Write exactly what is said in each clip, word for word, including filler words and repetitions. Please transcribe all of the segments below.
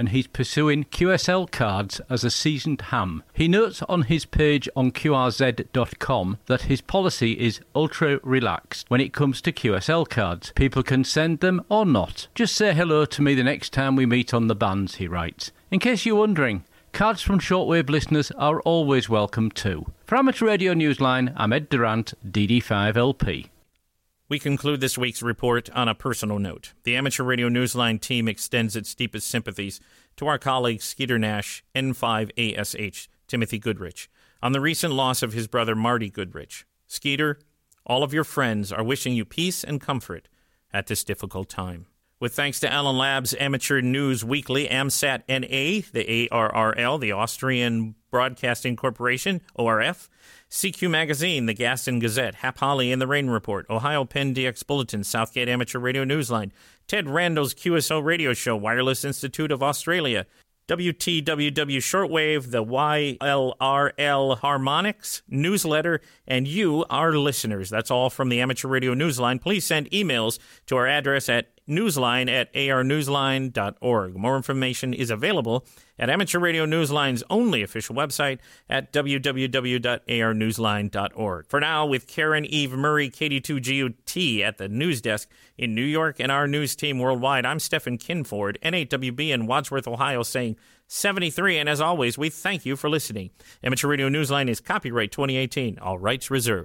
and he's pursuing Q S L cards as a seasoned ham. He notes on his page on Q R Z dot com that his policy is ultra relaxed when it comes to Q S L cards. People can send them or not. Just say hello to me the next time we meet on the bands, he writes. In case you're wondering, cards from shortwave listeners are always welcome too. For Amateur Radio Newsline, I'm Ed Durant, D D five L P. We conclude this week's report on a personal note. The Amateur Radio Newsline team extends its deepest sympathies to our colleague Skeeter Nash, N five A S H, Timothy Goodrich, on the recent loss of his brother Marty Goodrich. Skeeter, all of your friends are wishing you peace and comfort at this difficult time. With thanks to Allen Labs Amateur News Weekly, AMSAT N A, the A R R L, the Austrian Broadcasting Corporation, O R F, C Q Magazine, the Gaston Gazette, Hap Holly and the Rain Report, Ohio Penn D X Bulletin, Southgate Amateur Radio Newsline, Ted Randall's Q S O Radio Show, Wireless Institute of Australia, W T W W Shortwave, the Y L R L Harmonics newsletter, and you, our listeners. That's all from the Amateur Radio Newsline. Please send emails to our address at newsline at a r newsline dot org. More information is available at Amateur Radio Newsline's only official website at w w w dot a r newsline dot org. For now, with Karen Eve Murray, K D two G O T at the news desk in New York and our news team worldwide, I'm Stephen Kinford, N eight W B in Wadsworth, Ohio, saying seventy-three, and as always, we thank you for listening. Amateur Radio Newsline is copyright twenty eighteen, all rights reserved.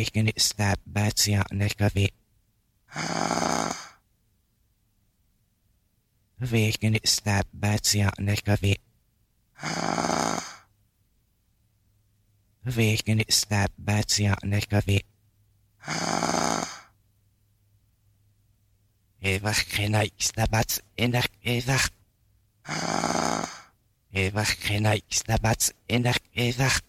Wegen ist der Batia Nekavi. Wegen ist der Batia Nekavi. Ewach kena ist der Bats in der Ewach. Ewach kena ist der Bats in der Ewach.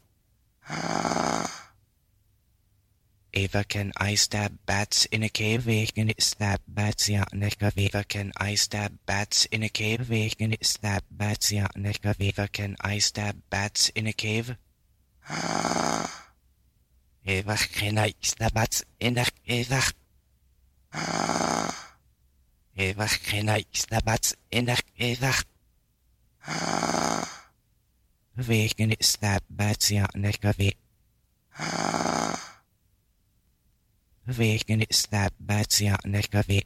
Eva can I stab bats in a cave, vegan it stab bats ya neka Eva can I stab bats in a cave, vegan it stab bats ya neka Eva can I stab bats in a cave? Eva can I stab bats in a Eva? Eva can I stab bats in a Eva? Vegan it stab bats ya neka Eva. Wegen ist der Batia Nekavi.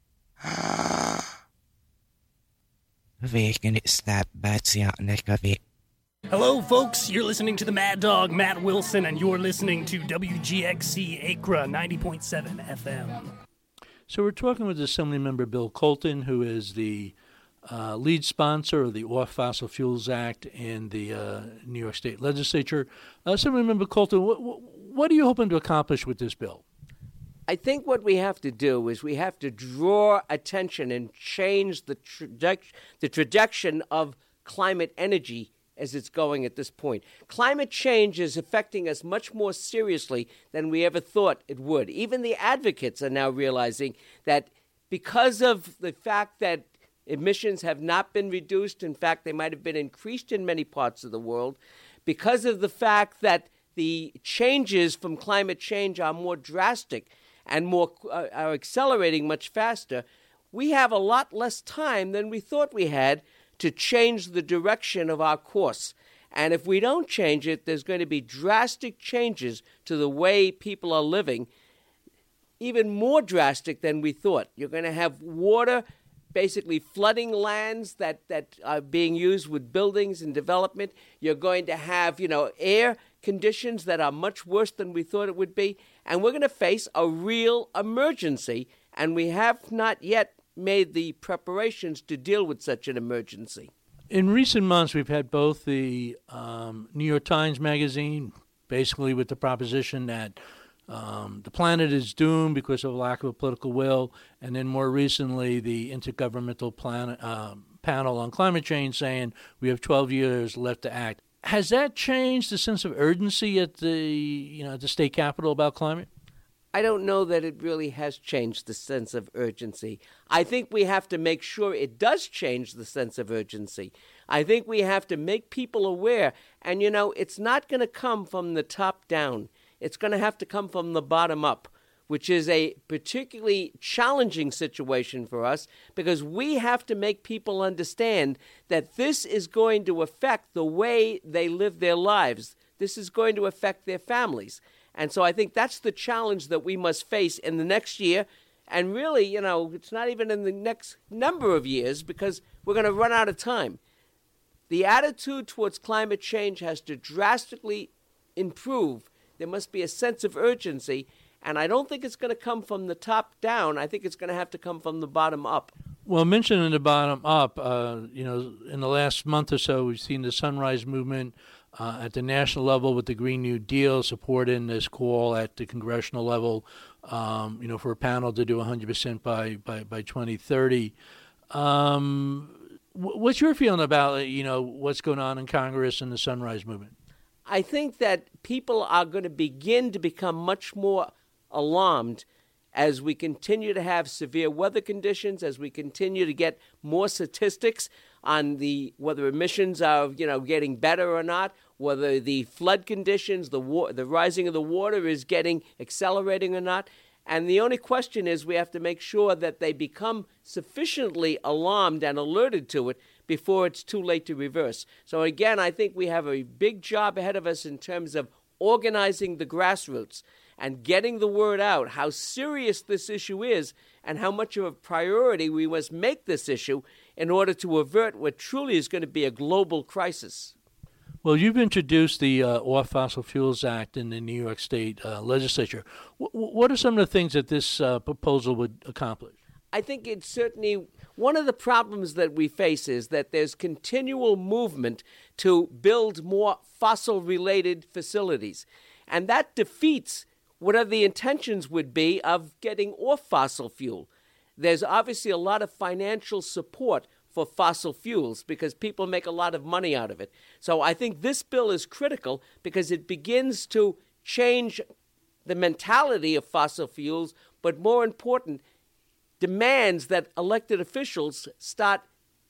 Wegen ist der Batia Nekavi. Hello, folks. You're listening to the Mad Dog, Matt Wilson, and you're listening to W G X C Acra ninety point seven F M. So we're talking with Assembly Member Bill Colton, who is the uh, lead sponsor of the Off Fossil Fuels Act in the uh, New York State Legislature. Uh, Assembly Member Colton, what, what are you hoping to accomplish with this bill? I think what we have to do is we have to draw attention and change the traje- the trajectory of climate energy as it's going at this point. Climate change is affecting us much more seriously than we ever thought it would. Even the advocates are now realizing that because of the fact that emissions have not been reduced, in fact, they might have been increased in many parts of the world, because of the fact that the changes from climate change are more drastic and more uh, are accelerating much faster, we have a lot less time than we thought we had to change the direction of our course. And if we don't change it, there's going to be drastic changes to the way people are living, even more drastic than we thought. You're going to have water basically flooding lands that, that are being used with buildings and development. You're going to have, you know, air conditions that are much worse than we thought it would be. And we're going to face a real emergency, and we have not yet made the preparations to deal with such an emergency. In recent months, we've had both the um, New York Times Magazine, basically with the proposition that um, the planet is doomed because of a lack of a political will, and then more recently, the Intergovernmental Plan- uh, Panel on Climate Change saying we have twelve years left to act. Has that changed the sense of urgency at the, you know, at the state capitol about climate? I don't know that it really has changed the sense of urgency. I think we have to make sure it does change the sense of urgency. I think we have to make people aware. And, you know, it's not going to come from the top down. It's going to have to come from the bottom up. which is a particularly challenging situation for us because we have to make people understand that this is going to affect the way they live their lives. This is going to affect their families. And so I think that's the challenge that we must face in the next year. And really, you know, it's not even in the next number of years because we're going to run out of time. The attitude towards climate change has to drastically improve. There must be a sense of urgency. And I don't think it's going to come from the top down. I think it's going to have to come from the bottom up. Well, mentioning the bottom up, uh, you know, in the last month or so, we've seen the Sunrise Movement uh, at the national level with the Green New Deal supporting this call at the congressional level, um, you know, for a panel to do one hundred percent by, by, by twenty thirty. Um, what's your feeling about, you know, what's going on in Congress and the Sunrise Movement? I think that people are going to begin to become much more alarmed as we continue to have severe weather conditions, as we continue to get more statistics on the whether emissions are, you know, getting better or not, whether the flood conditions, the war, the rising of the water is getting accelerating or not. And the only question is we have to make sure that they become sufficiently alarmed and alerted to it before it's too late to reverse. So again, I think we have a big job ahead of us in terms of organizing the grassroots and getting the word out how serious this issue is and how much of a priority we must make this issue in order to avert what truly is going to be a global crisis. Well, you've introduced the uh, Off Fossil Fuels Act in the New York State uh, legislature. W- what are some of the things that this uh, proposal would accomplish? I think it's certainly one of the problems that we face is that there's continual movement to build more fossil-related facilities. And that defeats whatever the intentions would be of getting off fossil fuel. There's obviously a lot of financial support for fossil fuels because people make a lot of money out of it. So I think this bill is critical because it begins to change the mentality of fossil fuels, but more important, demands that elected officials start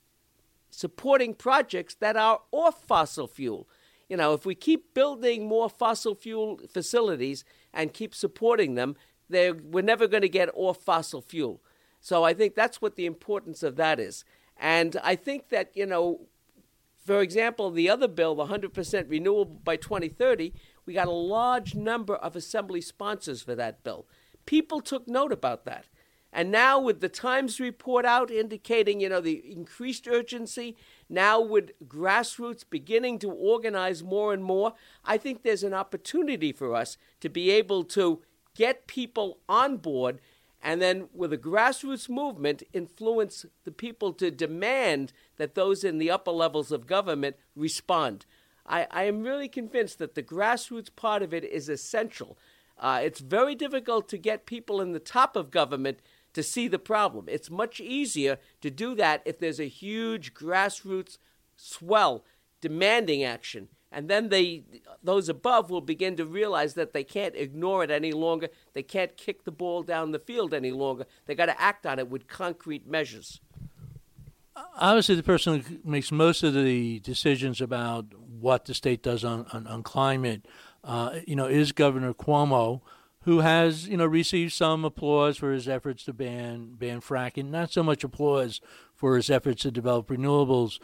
supporting projects that are off fossil fuel. You know, if we keep building more fossil fuel facilities and keep supporting them, we're never going to get off fossil fuel. So I think that's what the importance of that is. And I think that, you know, for example, the other bill, the one hundred percent renewable by twenty thirty, we got a large number of assembly sponsors for that bill. People took note about that. And now with the Times report out indicating, you know, the increased urgency, now with grassroots beginning to organize more and more, I think there's an opportunity for us to be able to get people on board and then with a grassroots movement influence the people to demand that those in the upper levels of government respond. I, I am really convinced that the grassroots part of it is essential. Uh, it's very difficult to get people in the top of government to see the problem. It's much easier to do that if there's a huge grassroots swell demanding action. And then they, those above will begin to realize that they can't ignore it any longer. They can't kick the ball down the field any longer. They got to act on it with concrete measures. Obviously, the person who makes most of the decisions about what the state does on, on, on climate, uh, you know, is Governor Cuomo, who has, you know, received some applause for his efforts to ban ban fracking, not so much applause for his efforts to develop renewables.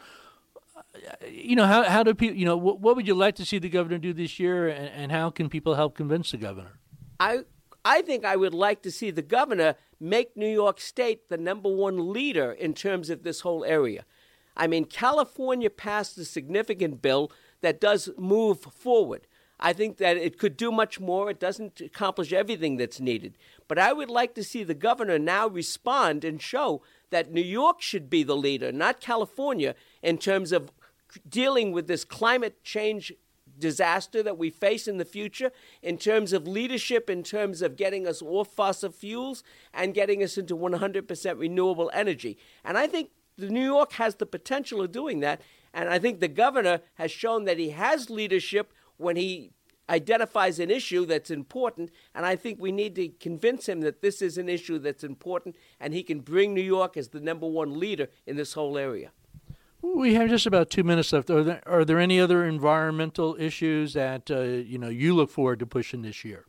You know, how how do people, you know, what, what would you like to see the governor do this year, and, and how can people help convince the governor? I I think I would like to see the governor make New York State the number one leader in terms of this whole area. I mean, California passed a significant bill that does move forward. I think that it could do much more. It doesn't accomplish everything that's needed. But I would like to see the governor now respond and show that New York should be the leader, not California, in terms of dealing with this climate change disaster that we face in the future, in terms of leadership, in terms of getting us off fossil fuels and getting us into one hundred percent renewable energy. And I think New York has the potential of doing that. And I think the governor has shown that he has leadership when he identifies an issue that's important, and I think we need to convince him that this is an issue that's important, and he can bring New York as the number one leader in this whole area. We have just about two minutes left. Are there, are there any other environmental issues that uh, you know you look forward to pushing this year?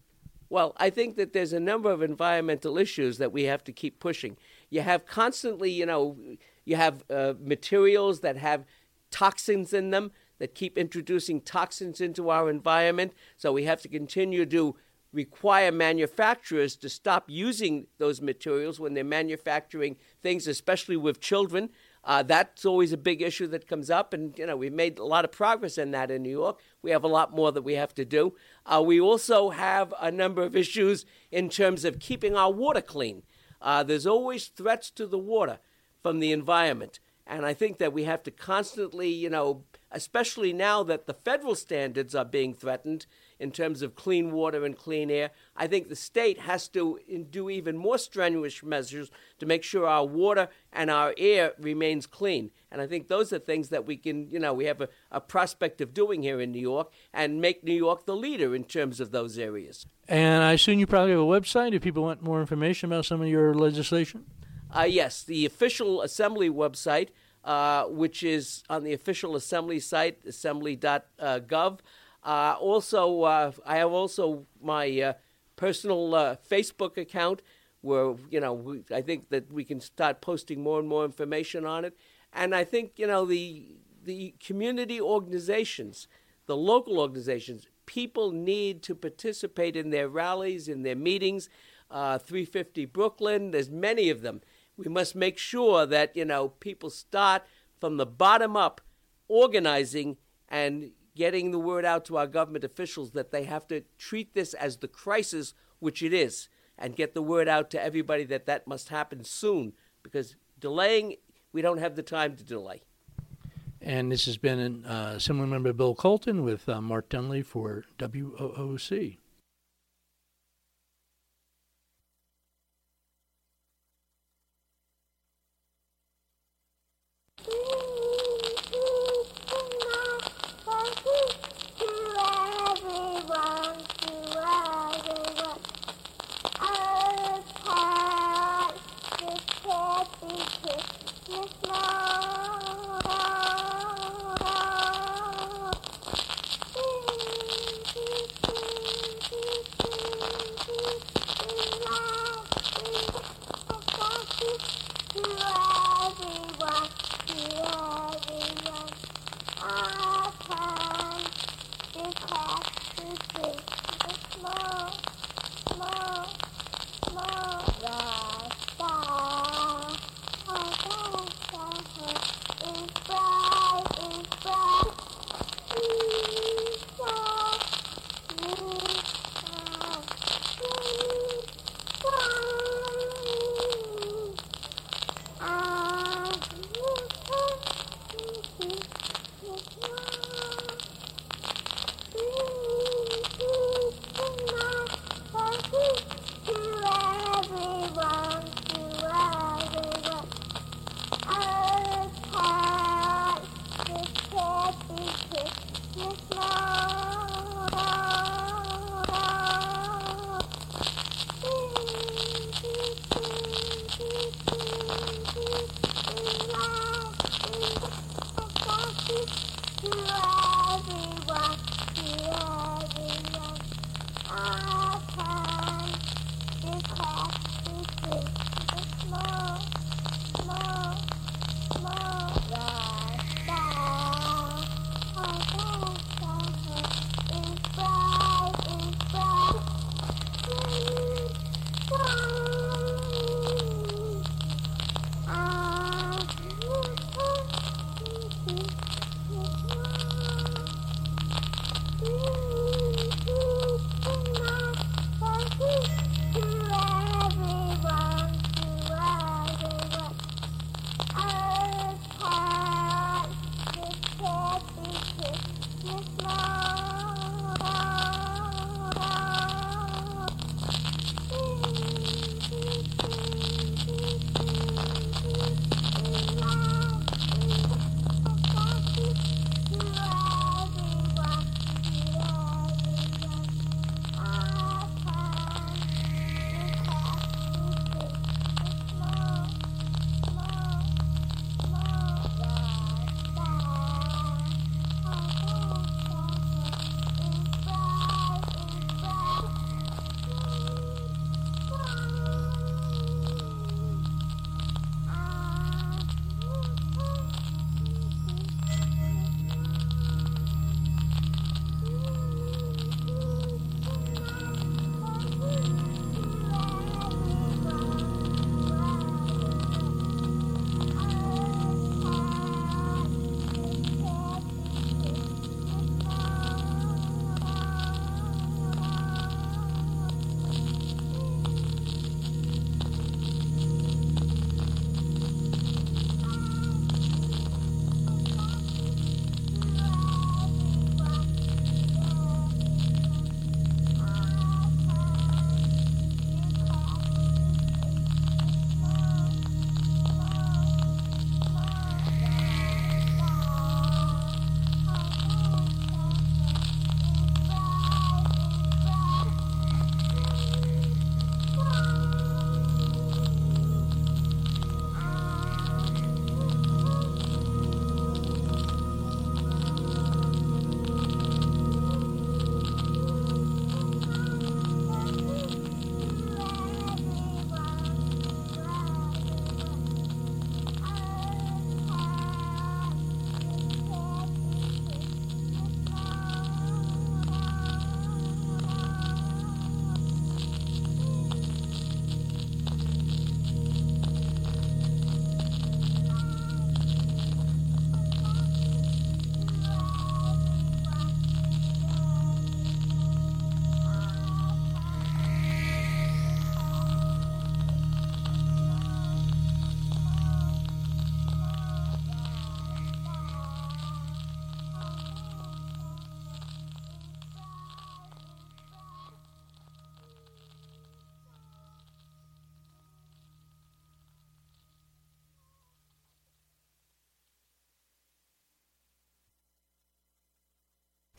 Well, I think that there's a number of environmental issues that we have to keep pushing. You have constantly, you know, you have uh, materials that have toxins in them that keep introducing toxins into our environment. So we have to continue to require manufacturers to stop using those materials when they're manufacturing things, especially with children. Uh, that's always a big issue that comes up, and you know we've made a lot of progress in that in New York. We have a lot more that we have to do. Uh, we also have a number of issues in terms of keeping our water clean. Uh, there's always threats to the water from the environment, and I think that we have to constantly, you know, especially now that the federal standards are being threatened in terms of clean water and clean air, I think the state has to do even more strenuous measures to make sure our water and our air remains clean. And I think those are things that we can, you know, we have a, a prospect of doing here in New York and make New York the leader in terms of those areas. And I assume you probably have a website if people want more information about some of your legislation? Uh, yes, the official Assembly website, uh, which is on the official Assembly site, assembly dot gov. Uh, also, uh, I have also my uh, personal uh, Facebook account where, you know, we, I think that we can start posting more and more information on it. And I think, you know, the the community organizations, the local organizations, people need to participate in their rallies, in their meetings. Uh, three fifty Brooklyn, there's many of them. We must make sure that, you know, people start from the bottom up organizing and getting the word out to our government officials that they have to treat this as the crisis, which it is, and get the word out to everybody that that must happen soon, because delaying, we don't have the time to delay. And this has been uh, Assemblymember Bill Colton with uh, Mark Dunley for W O O C.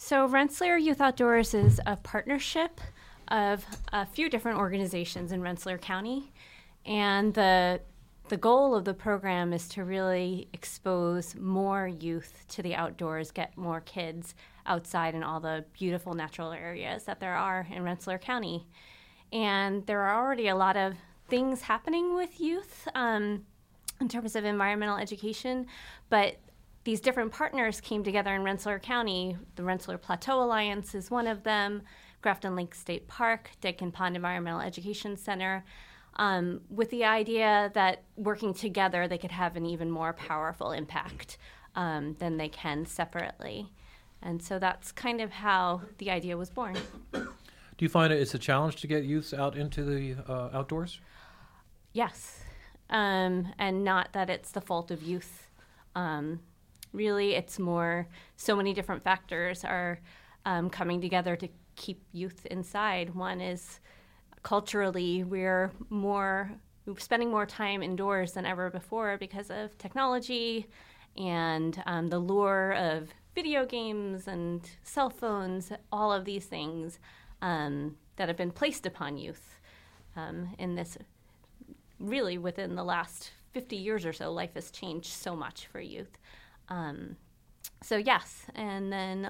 So Rensselaer Youth Outdoors is a partnership of a few different organizations in Rensselaer County, and the the goal of the program is to really expose more youth to the outdoors, get more kids outside in all the beautiful natural areas that there are in Rensselaer County. And there are already a lot of things happening with youth um, in terms of environmental education, but these different partners came together in Rensselaer County. The Rensselaer Plateau Alliance is one of them, Grafton Lake State Park, Deadkin Pond Environmental Education Center, um, with the idea that working together they could have an even more powerful impact um, than they can separately. And so that's kind of how the idea was born. Do you find it's a challenge to get youths out into the uh, outdoors? Yes, um, and not that it's the fault of youth. Um, really, it's more so many different factors are um, coming together to keep youth inside. One is culturally, we're more we're spending more time indoors than ever before because of technology and um, the lure of video games and cell phones, all of these things um, that have been placed upon youth um, in this. Really, within the last fifty years or so, life has changed so much for youth. Um, so yes, and then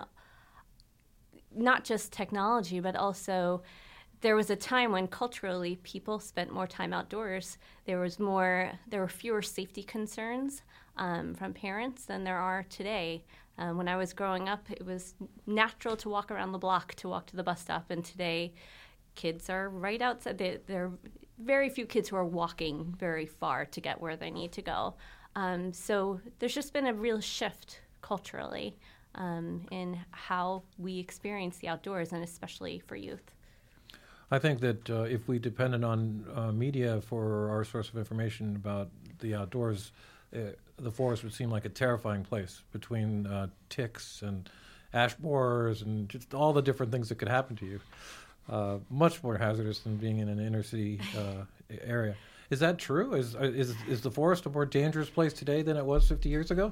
not just technology, but also there was a time when culturally people spent more time outdoors. There was more, there were fewer safety concerns um, from parents than there are today. Um, when I was growing up, it was natural to walk around the block, to walk to the bus stop, and today kids are right outside. They, there are very few kids who are walking very far to get where they need to go. Um, so there's just been a real shift culturally um, in how we experience the outdoors, and especially for youth. I think that uh, if we depended on uh, media for our source of information about the outdoors, uh, the forest would seem like a terrifying place between uh, ticks and ash borers and just all the different things that could happen to you. Uh, much more hazardous than being in an inner city uh, area. Is that true? Is, is is the forest a more dangerous place today than it was fifty years ago?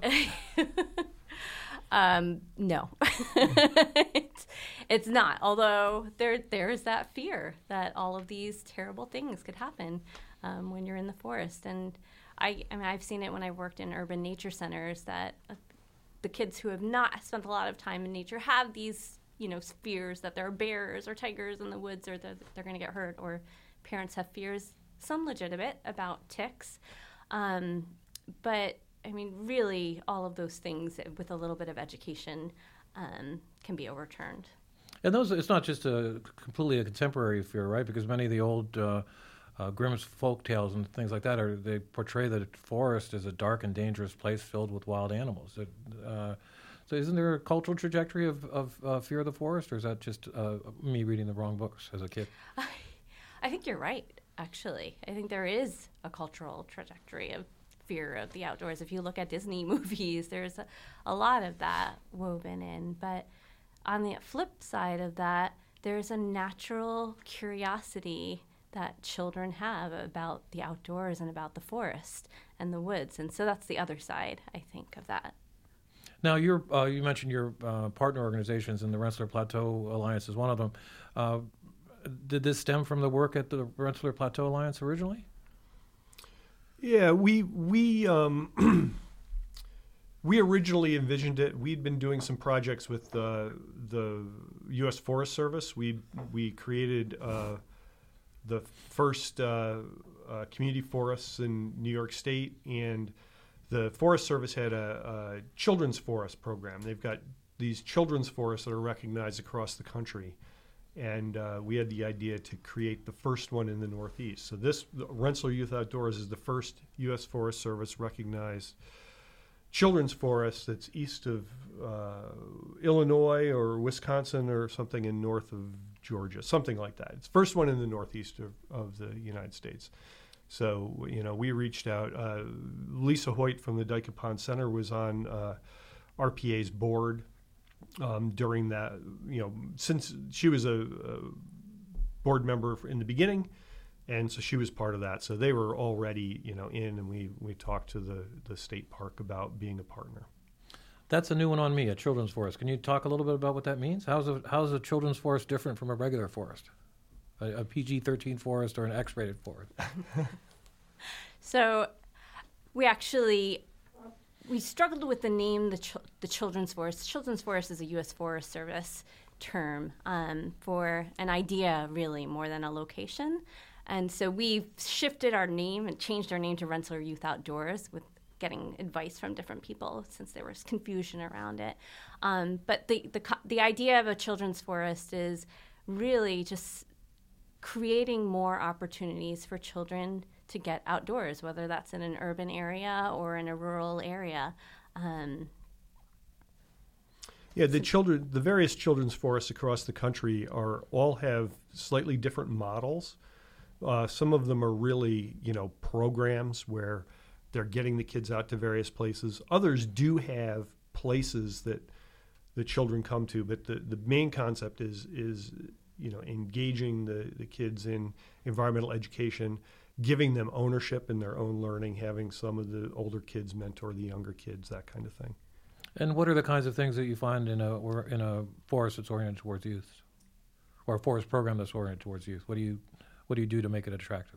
um, no, it's, it's not. Although there there is that fear that all of these terrible things could happen um, when you're in the forest. And I, I mean, I've seen it when I worked in urban nature centers that uh, the kids who have not spent a lot of time in nature have these, you know, fears that there are bears or tigers in the woods, or that they're going to get hurt, or parents have fears, some legitimate, about ticks. Um, but, I mean, really, all of those things with a little bit of education um, can be overturned. And those, it's not just a completely a contemporary fear, right? Because many of the old uh, uh, Grimm's folk tales and things like that, are they portray the forest as a dark and dangerous place filled with wild animals. It, uh, So isn't there a cultural trajectory of, of uh, fear of the forest, or is that just uh, me reading the wrong books as a kid? I think you're right, actually. I think there is a cultural trajectory of fear of the outdoors. If you look at Disney movies, there's a, a lot of that woven in. But on the flip side of that, there's a natural curiosity that children have about the outdoors and about the forest and the woods. And so that's the other side, I think, of that. Now, you're, uh, you mentioned your uh, partner organizations, and the Rensselaer Plateau Alliance is one of them. Uh, did this stem from the work at the Rensselaer Plateau Alliance originally? Yeah, we we um, we originally envisioned it. We'd been doing some projects with uh, the U S Forest Service. We we created uh, the first uh, uh, community forests in New York State, and the Forest Service had a, a children's forest program. They've got these children's forests that are recognized across the country. And uh, we had the idea to create the first one in the Northeast. So this, Rensselaer Youth Outdoors, is the first U S Forest Service recognized children's forest that's east of uh, Illinois or Wisconsin or something, and north of Georgia, something like that. It's the first one in the Northeast of, of the United States. So, you know, we reached out. Uh, Lisa Hoyt from the Deadkin Pond Center was on uh, R P A's board um, during that, you know, since she was a, a board member in the beginning, and so she was part of that. So they were already, you know, in, and we, we talked to the, the state park about being a partner. That's a new one on me, a children's forest. Can you talk a little bit about what that means? How's a, how's a children's forest different from a regular forest? A, a P G thirteen forest or an X-rated forest? So we actually, we struggled with the name, the, ch- the Children's Forest. Children's Forest is a U S Forest Service term um, for an idea, really, more than a location. And so we've shifted our name and changed our name to Rensselaer Youth Outdoors with getting advice from different people since there was confusion around it. Um, but the, the the idea of a children's forest is really just creating more opportunities for children to get outdoors, whether that's in an urban area or in a rural area. Um, yeah, the children, the various children's forests across the country are all have slightly different models. Uh, some of them are really, you know, programs where they're getting the kids out to various places. Others do have places that the children come to, but the, the main concept is is you know engaging the, the kids in environmental education, giving them ownership in their own learning, having some of the older kids mentor the younger kids, that kind of thing. And what are the kinds of things that you find in a or in a forest that's oriented towards youth, or a forest program that's oriented towards youth? What do you what do you do to make it attractive?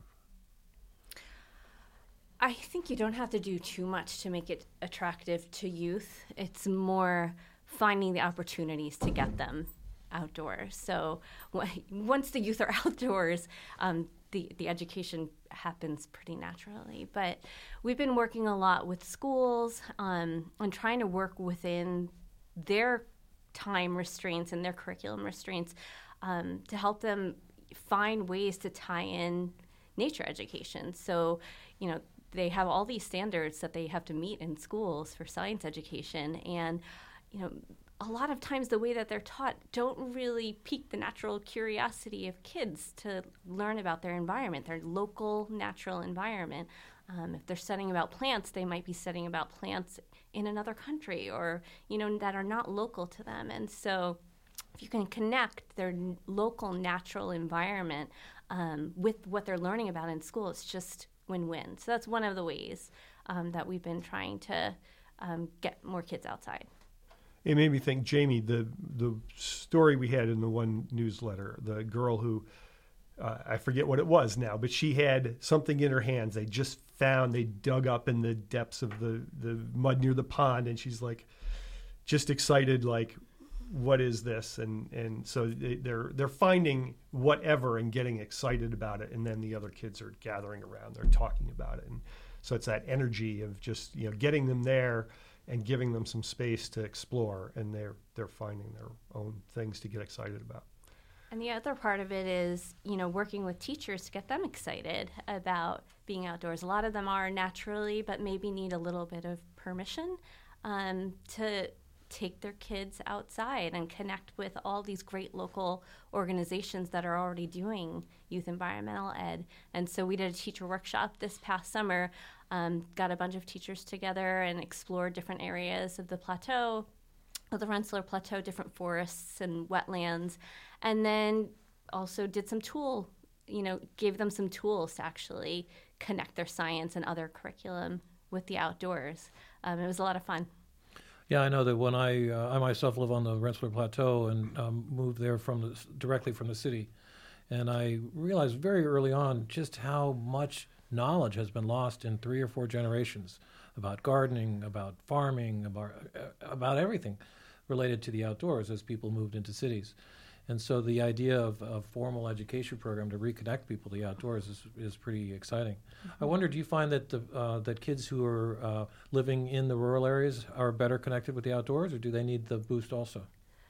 I think you don't have to do too much to make it attractive to youth. It's more finding the opportunities to get them outdoors. So w- once the youth are outdoors, um, the, the education happens pretty naturally. But we've been working a lot with schools um, on trying to work within their time restraints and their curriculum restraints um, to help them find ways to tie in nature education. So, you know, they have all these standards that they have to meet in schools for science education, and you know, a lot of times the way that they're taught don't really pique the natural curiosity of kids to learn about their environment, their local natural environment. Um, if they're studying about plants, they might be studying about plants in another country, or you know, that are not local to them. And so, if you can connect their n- local natural environment um, with what they're learning about in school, it's just win-win. So that's one of the ways um, that we've been trying to um, get more kids outside. It made me think, Jamie, the the story we had in the one newsletter, the girl who, uh, I forget what it was now, but she had something in her hands they just found, they dug up in the depths of the, the mud near the pond, and she's like, just excited, like, what is this? And and so they, they're they're finding whatever and getting excited about it, and then the other kids are gathering around, they're talking about it, and so it's that energy of just you know getting them there and giving them some space to explore, and they're they're finding their own things to get excited about. And the other part of it is, you know, working with teachers to get them excited about being outdoors. A lot of them are naturally, but maybe need a little bit of permission um, to take their kids outside and connect with all these great local organizations that are already doing youth environmental ed. And so we did a teacher workshop this past summer, um, got a bunch of teachers together and explored different areas of the plateau, of the Rensselaer Plateau, different forests and wetlands, and then also did some tool, you know, gave them some tools to actually connect their science and other curriculum with the outdoors. Um, it was a lot of fun. Yeah, I know that when I uh, I myself live on the Rensselaer Plateau and um, moved there from the, directly from the city, and I realized very early on just how much knowledge has been lost in three or four generations about gardening, about farming, about uh, about everything related to the outdoors as people moved into cities. And so the idea of a formal education program to reconnect people to the outdoors is, is pretty exciting. Mm-hmm. I wonder, do you find that the, uh, that kids who are uh, living in the rural areas are better connected with the outdoors, or do they need the boost also?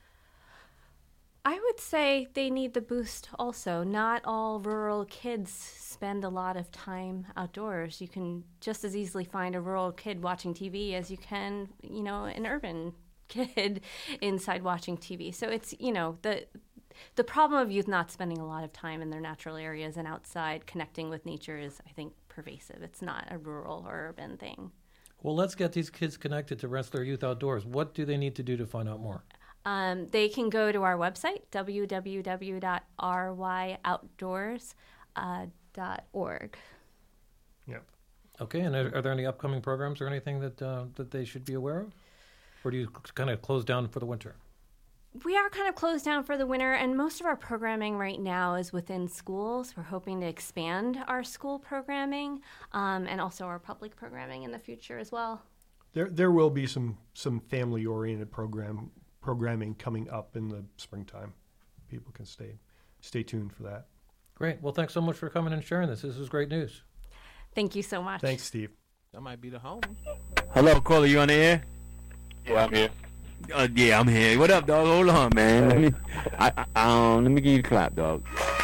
I would say they need the boost also. Not all rural kids spend a lot of time outdoors. You can just as easily find a rural kid watching T V as you can, you know, an urban kid inside watching T V. So it's, you know, the the problem of youth not spending a lot of time in their natural areas and outside connecting with nature is, I think, pervasive. It's not a rural or urban thing. Well, let's get these kids connected to Rensselaer Youth Outdoors. What do they need to do to find out more? Um, they can go to our website, w w w dot r y outdoors dot org. Yeah. Okay, and are, are there any upcoming programs or anything that uh, that they should be aware of? or do you kind of close down for the winter? We are kind of closed down for the winter, and most of our programming right now is within schools. We're hoping to expand our school programming um, and also our public programming in the future as well. There, there will be some some family-oriented program programming coming up in the springtime. People can stay stay tuned for that. Great. Well, thanks so much for coming and sharing this. This is great news. Thank you so much. Thanks, Steve. That might be the home. Hello, caller. You on the air? Yeah, I'm here. Uh, yeah, I'm here. What up, dog? Hold on, man. Let me, I, I, um, let me give you the clap, dog.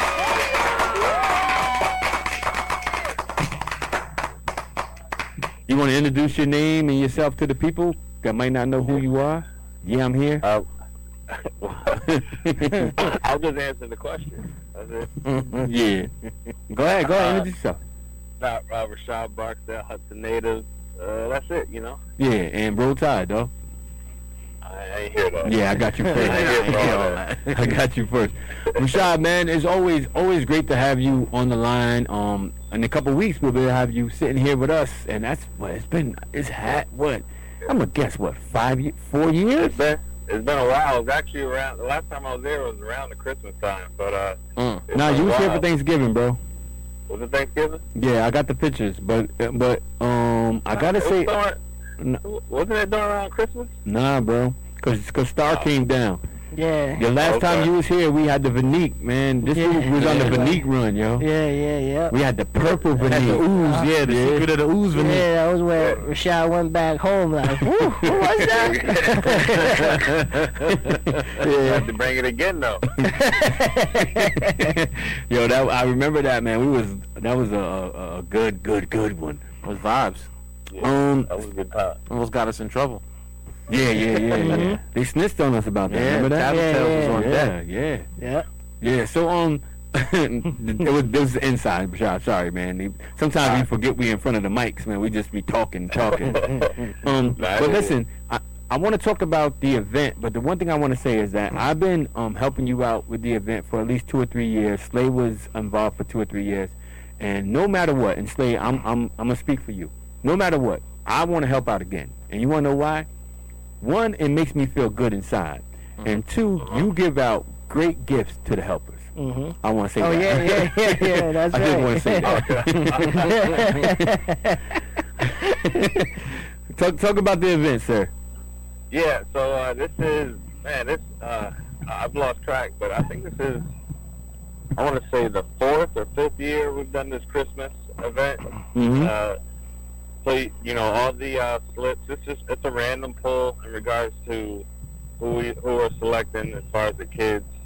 You want to introduce your name and yourself to the people that might not know who you are? Yeah, I'm here. Uh, I'll just answer the question. That's it. Yeah. Go ahead. Go ahead. Uh, Introduce yourself. Not uh, Rashad Barksdale, Hudson native. Uh, that's it, you know. Yeah, and Roll Tide, dog. I ain't hear that. Yeah, I got you first. I ain't hear all that. I got you first. Rashad, man, it's always always great to have you on the line. Um, in a couple of weeks, we'll be able to have you sitting here with us, and that's what it's been. It's had what? I'm gonna guess what? Five, years, four years? It's been it's been a while. It was actually around. The last time I was there was around the Christmas time, but uh. Uh, now you was here for Thanksgiving, bro. Was it Thanksgiving? Yeah, I got the pictures, but but um, I gotta it say, was during, wasn't it during around Christmas? Nah, bro. Cause, cause Star Oh. came down. Yeah. The last Okay. time you was here, we had the Vanique, man. This Yeah. was, was on the Yeah. Vanique run, yo. Yeah, yeah, yeah. We had the purple Vanique. Had the ooze, yeah, the yeah. secret of the ooze Vanique. Yeah, that was where Rashad went back home like, whoo, who was that? You have to bring it again, though. Yo, that I remember that, man. We was that was a, a, a good, good, good one. It was vibes. Yeah, Um, that was a good time. Almost got us in trouble. Yeah, yeah, yeah, yeah. They snitched on us about that. Yeah, Remember that? Tattletales Yeah, was on yeah, deck. yeah, Yeah. yeah. So um, it was this was inside. Rashad, sorry, man. They- Sometimes we forget we in front of the mics, man. We just be talking, talking. um, Nah, but it is. listen, I, I want to talk about the event. But the one thing I want to say is that I've been um helping you out with the event for at least two or three years. Slay was involved for two or three years, and no matter what, and Slay, I'm I'm I'm gonna speak for you. No matter what, I want to help out again, and you want to know why? One, it makes me feel good inside, and two, you give out great gifts to the helpers. Mm-hmm. I want to say Oh, that. yeah, yeah, yeah, yeah, that's I right. just want to say that. talk talk about the event, sir. Yeah, so uh, this is, man, this, uh, I've lost track, but I think this is, I want to say the fourth or fifth year we've done this Christmas event. Mhm. Uh, so, you know, all the uh, slips, it's just, it's a random pull in regards to who we, who we're selecting as far as the kids